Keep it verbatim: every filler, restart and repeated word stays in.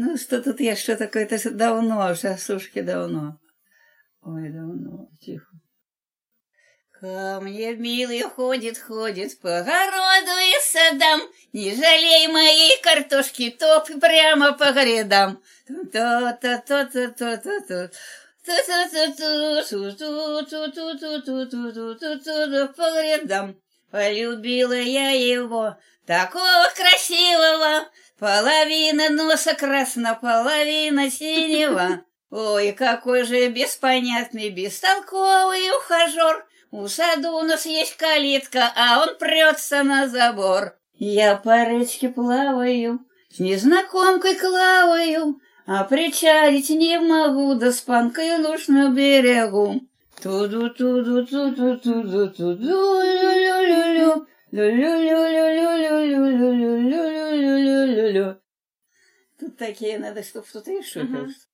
Ну, что тут я, что такое? Это же давно, Сашушки давно. Ой, давно, тихо. Ко мне милый ходит, ходит по городу и садам, не жалей моей картошки, топ прямо по грядам. То-то-то-то-то-то-то. По грядам. Полюбила я его, такого красивого, половина носа красна, половина синего. Ой, какой же беспонятный, бестолковый ухажер. У саду у нас есть калитка, а он прется на забор. Я по речке плаваю, с незнакомкой клаваю, а причалить не могу, да с панкой луж на берегу. Туду-туду-туду-туду-туду, лю-лю-лю-лю, лю-лю-лю-лю-лю-лю-лю-лю-лю-лю-лю-лю-лю. Тут такие надо, чтоб кто-то еще пел.